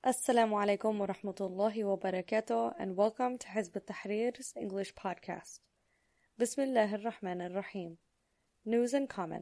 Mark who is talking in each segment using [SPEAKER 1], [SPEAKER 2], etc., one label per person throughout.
[SPEAKER 1] Assalamu alaikum wa rahmatullahi wa barakatuh, and welcome to Hizb ut-Tahrir's English podcast. Bismillahir Rahmanir Rahim. News and comment.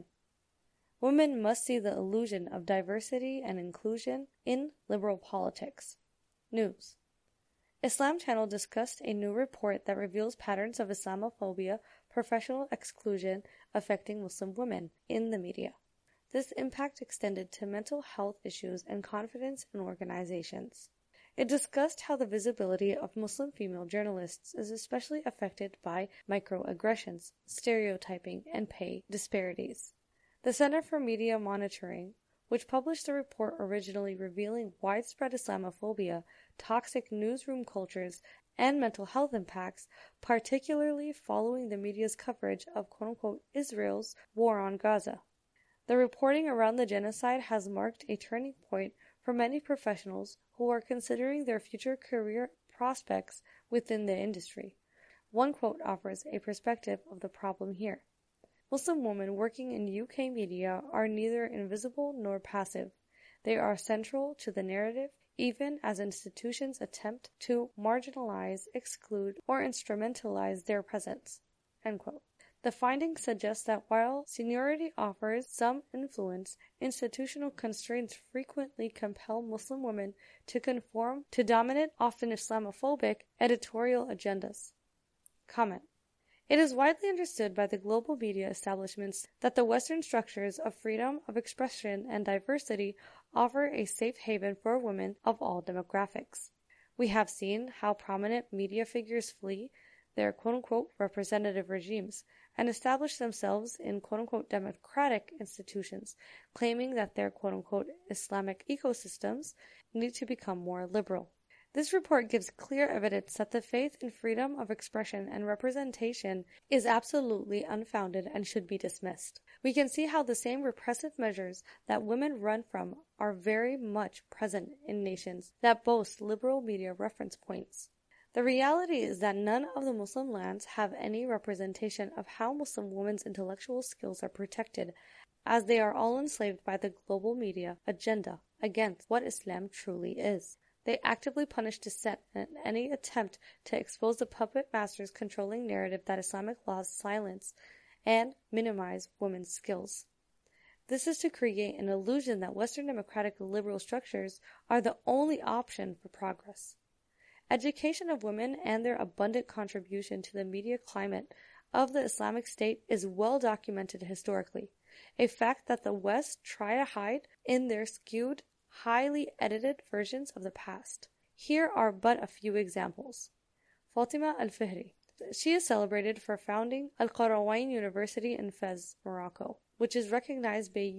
[SPEAKER 1] Women must see the illusion of diversity and inclusion in liberal politics. News. Islam Channel discussed a new report that reveals patterns of Islamophobia, professional exclusion affecting Muslim women in the media. This impact extended to mental health issues and confidence in organizations. It discussed how the visibility of Muslim female journalists is especially affected by microaggressions, stereotyping, and pay disparities. The Center for Media Monitoring, which published the report originally revealing widespread Islamophobia, toxic newsroom cultures, and mental health impacts, particularly following the media's coverage of quote-unquote Israel's war on Gaza. The reporting around the genocide has marked a turning point for many professionals who are considering their future career prospects within the industry. One quote offers a perspective of the problem here. Muslim women working in UK media are neither invisible nor passive. They are central to the narrative, even as institutions attempt to marginalize, exclude, or instrumentalize their presence. End quote. The findings suggest that while seniority offers some influence, institutional constraints frequently compel Muslim women to conform to dominant, often Islamophobic, editorial agendas. Comment. It is widely understood by the global media establishments that the Western structures of freedom of expression and diversity offer a safe haven for women of all demographics. We have seen how prominent media figures flee their quote-unquote representative regimes and establish themselves in quote-unquote democratic institutions, claiming that their quote-unquote Islamic ecosystems need to become more liberal. This report gives clear evidence that the faith in freedom of expression and representation is absolutely unfounded and should be dismissed. We can see how the same repressive measures that women run from are very much present in nations that boast liberal media reference points. The reality is that none of the Muslim lands have any representation of how Muslim women's intellectual skills are protected, as they are all enslaved by the global media agenda against what Islam truly is. They actively punish dissent and any attempt to expose the puppet masters' controlling narrative that Islamic laws silence and minimize women's skills. This is to create an illusion that Western democratic liberal structures are the only option for progress. Education of women and their abundant contribution to the media climate of the Islamic State is well documented historically, a fact that the West try to hide in their skewed, highly edited versions of the past. Here are but a few examples. Fatima al-Fihri. She is celebrated for founding Al-Qarawiyyin University in Fez, Morocco, which is recognized by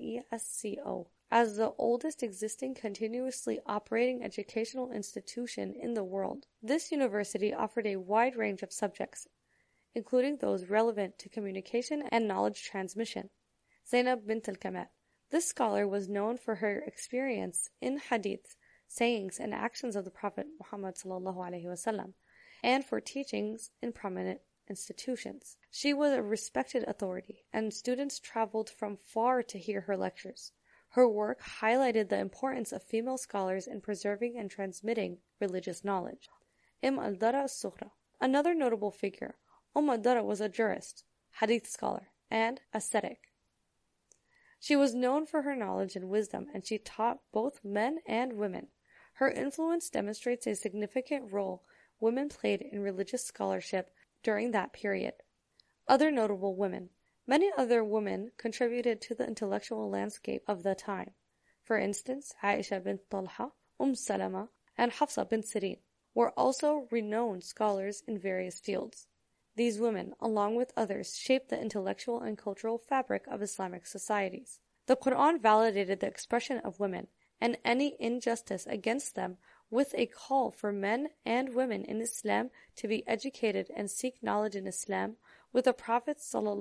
[SPEAKER 1] UNESCO as the oldest existing continuously operating educational institution in the world. This university offered a wide range of subjects, including those relevant to communication and knowledge transmission. Zainab bint al-Kamal. This scholar was known for her experience in hadith, sayings, and actions of the Prophet Muhammad ﷺ, and for teachings in prominent institutions. She was a respected authority, and students traveled from far to hear her lectures. Her work highlighted the importance of female scholars in preserving and transmitting religious knowledge. al-Dara al-Sughra. Another notable figure, al-Dara was a jurist, hadith scholar, and ascetic. She was known for her knowledge and wisdom, and she taught both men and women. Her influence demonstrates a significant role women played in religious scholarship during that period. Other notable women. Many other women contributed to the intellectual landscape of the time. For instance, Aisha bint Talha, Salama, and Hafsa bint Sirin were also renowned scholars in various fields. These women, along with others, shaped the intellectual and cultural fabric of Islamic societies. The Quran validated the expression of women and any injustice against them with a call for men and women in Islam to be educated and seek knowledge in Islam, with the Prophet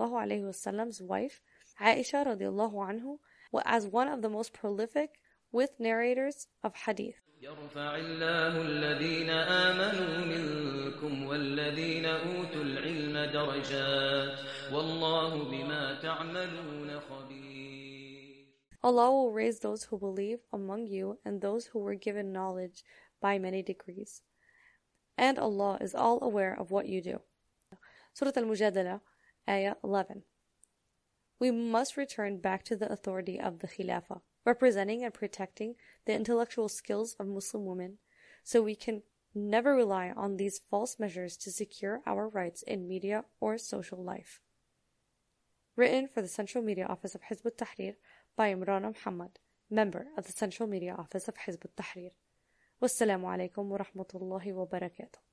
[SPEAKER 1] ﷺ's wife, Aisha radiallahu anhu, as one of the most prolific with narrators of hadith.
[SPEAKER 2] يرفع الله الذين آمنوا منكم والذين أوتوا العلم درجات والله بما تعملون خبير.
[SPEAKER 1] Allah will raise those who believe among you and those who were given knowledge by many degrees. And Allah is all aware of what you do. Surah Al-Mujadala, Ayah 11. We must return back to the authority of the Khilafah, representing and protecting the intellectual skills of Muslim women, so we can never rely on these false measures to secure our rights in media or social life. Written for the Central Media Office of Hizb ut-Tahrir by Imran Muhammad, member of the Central Media Office of Hizb ut-Tahrir. Wassalamu alaikum wa rahmatullahi wa barakatuh.